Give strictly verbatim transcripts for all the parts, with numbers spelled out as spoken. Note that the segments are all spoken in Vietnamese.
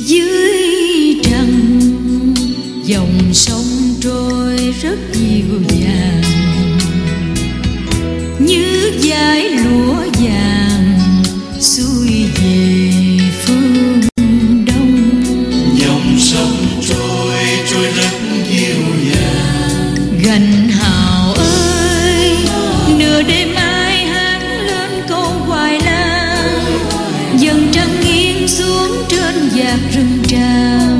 Dưới trăng dòng sông trôi rất dịu dàng, như dải lúa vàng xuôi về phương đông. Dòng sông trôi trôi rất dịu dàng. Gành hào ơi, nửa đêm ai hát lên câu hoài lan, dần trăng nghiêng xuống trên vạt rừng tràm.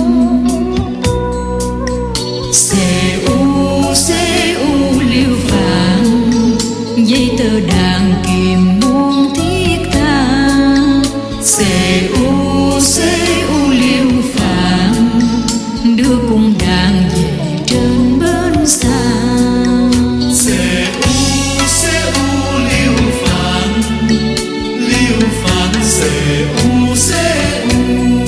Xê u xê u liêu phạn, dây tơ đàn kìm muôn thiết tha. Xê u xê u liêu phạn, đưa cung đàn về trên bến xa. Xê u xê u liêu phạn, liêu phạn xê u xê u.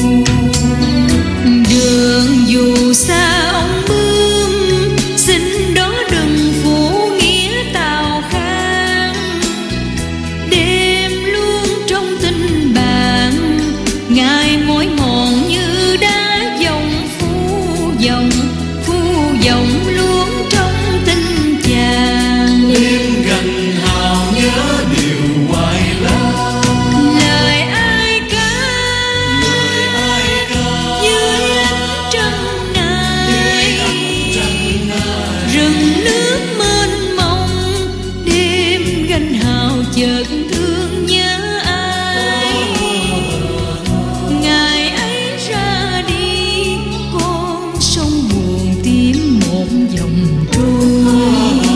Đường dù xa ông bướm, xin đó đừng phủ nghĩa tào khang. Đêm luôn trong tình bạn, ngày mỏi mòn như đá dòng phu dòng, phu dòng luôn trong tình chàng. Đêm gần hào nhớ điều hoài lan. Lời ai ca, Lời ai ca dưới ánh trăng ngài, trăng ngài. rừng nước mênh mông, đêm gánh hào chợt thương nhớ ai. Ngày ấy ra đi, con sông buồn tím một dòng trôi.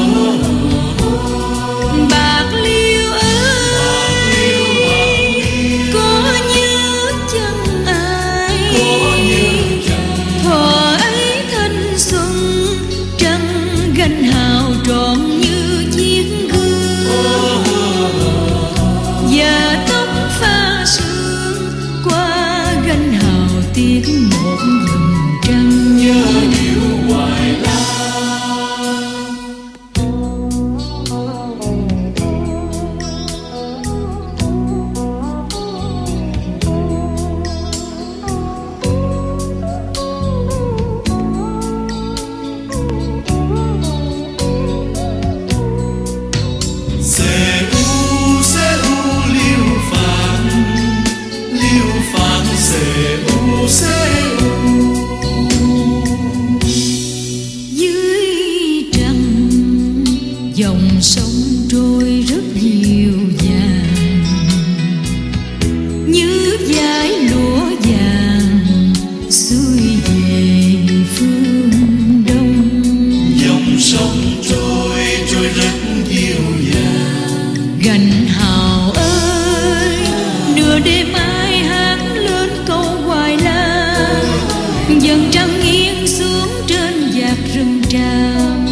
Bạc liêu ơi, có nhớ chăng ai? Thuở ấy thanh xuân, trăng gánh hào trọn như chiếc gương. Giờ tóc pha sương, qua gánh hào tiếc một dòng trăng. Nhớ điều hoài lan. Xê u xê u liêu phạn, liêu phạn xê u xê u. Dưới trăng dòng sông trôi rất dịu dàng, như dải lúa vàng xuôi về phương đông. Dòng sông trôi trôi rất dịu dàng. Gành hào ơi, nửa đêm ai hát lên câu hoài lan, dần trăng nghiêng xuống trên vạt rừng tràm.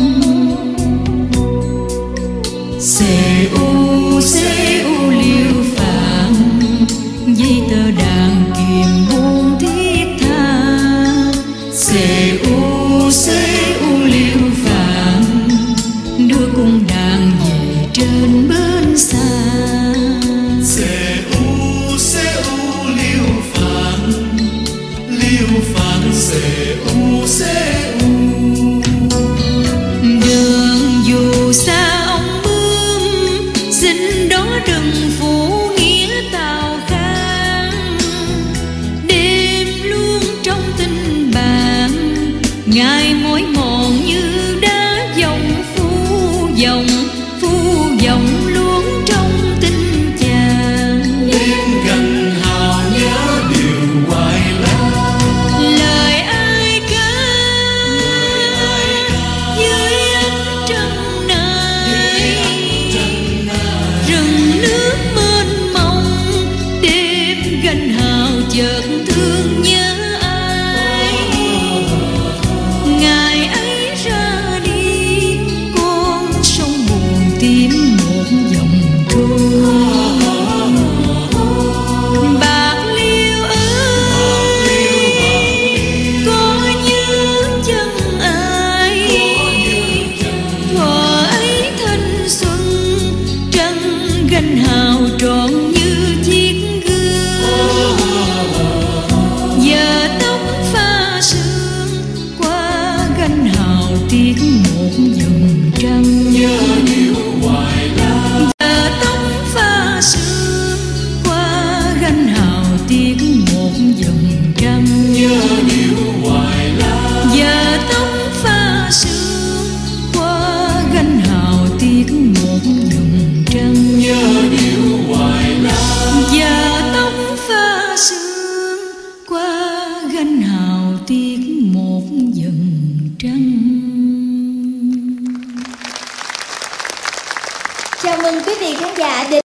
Xê u xê u liêu phạn, dây tơ đàn kìm muôn thiết tha. Xê u xê u liêu phạn, đưa cung đàn về trên bến xa. Xê u xê u liêu phạn, liêu phạn xê u xê u. Đường dù xa ông bướm, xin đó đừng phủ nghĩa tào khang. Đêm luôn trong tình bạn, ngày mỏi mòn như đá dòng phu dòng, phu dòng luôn trong tình chàng. Đêm gần hào nhớ điều hoài lan. Lời ai ca, dưới ánh trăng nai, rừng nước mênh mông, đêm gánh hào chợt thương nhớ ai. Ngày gánh hào tiếc một dần trăng. Chào mừng quý vị khán giả đến